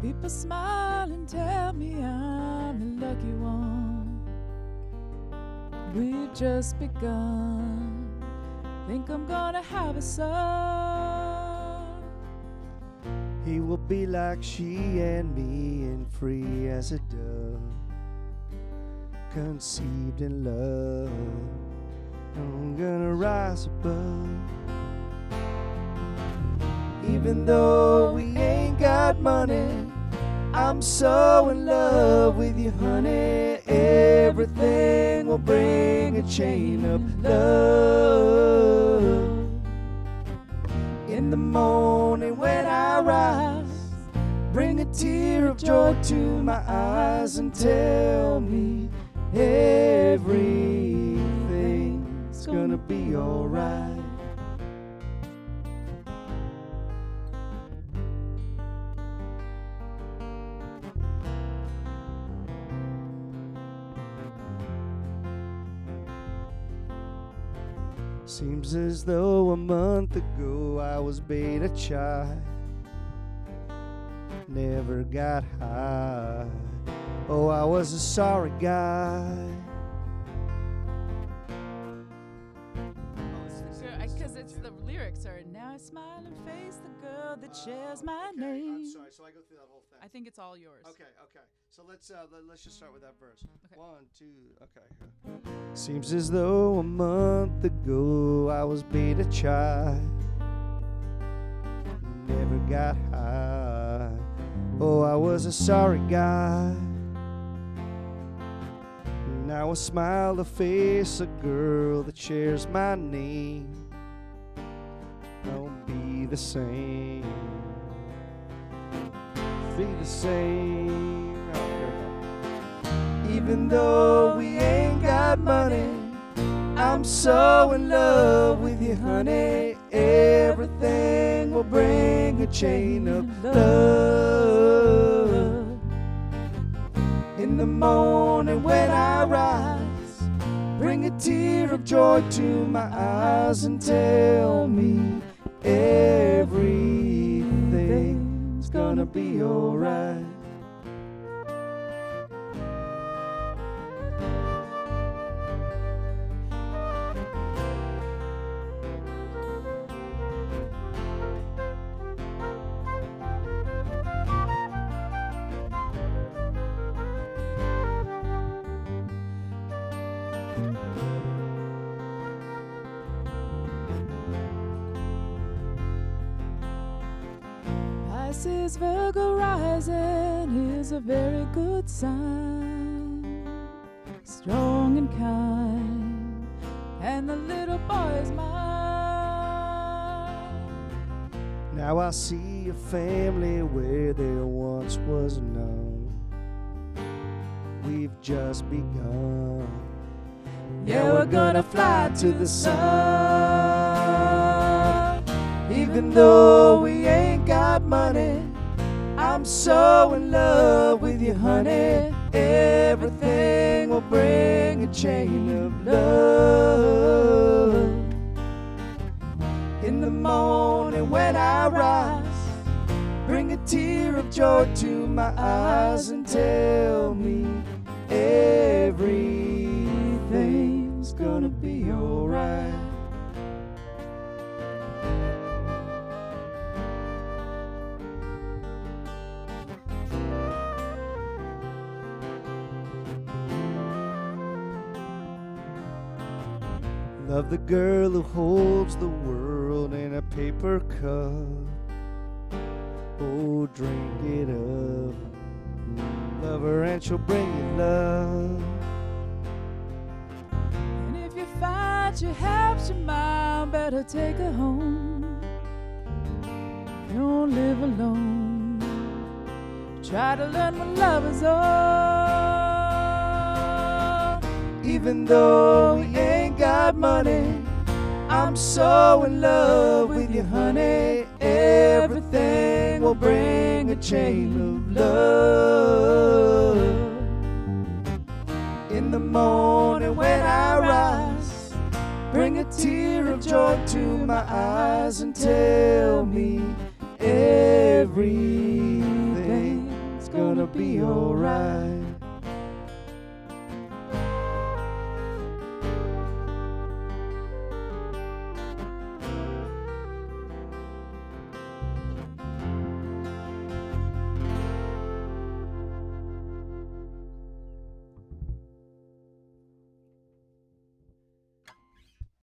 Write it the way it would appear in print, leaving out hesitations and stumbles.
People smile and tell me I'm the lucky one. We've just begun. Think I'm gonna have a son. He will be like she and me, and free as a dove, conceived in love. I'm gonna rise above. Even though we ain't got money, I'm so in love with you, honey. Everything will bring a chain of love. In the morning when I rise, bring a tear of joy to my eyes and tell me everything's gonna be alright. Seems as though a month ago I was beta child, never got high. Oh, I was a sorry guy. Because it's the lyrics are, now I smile and face the girl that shares my name. I'm sorry, so I go through that whole thing. I think it's all yours. Okay. So let's just start with that verse. Okay. 1, 2, okay. Seems as though a month ago I was beta child, never got high. Oh, I was a sorry guy. Now I smile to face a girl that shares my name. Don't be the same. Be the same. Even though we ain't got money, I'm so in love with you, honey. Everything will bring a chain of love. In the morning when I rise, bring a tear of joy to my eyes and tell me everything's gonna be alright. Pisces, Virgo rising is a very good sign. Strong and kind, and the little boy is mine. Now I see a family where there once was none. We've just begun. Yeah, we're gonna fly to the sun. Even though we ain't got money, I'm so in love with you, honey. Everything will bring a chain of love. In the morning when I rise, bring a tear of joy to my eyes and tell me everything's gonna be alright. Love the girl who holds the world in a paper cup. Oh, drink it up. Love her and she'll bring you love. And if you find she helps your mind, better take her home. Don't live alone. Try to learn what love is all. Even though we ain't got money, I'm so in love with you, honey. Everything will bring a chain of love. In the morning when I rise, bring a tear of joy to my eyes and tell me everything be alright.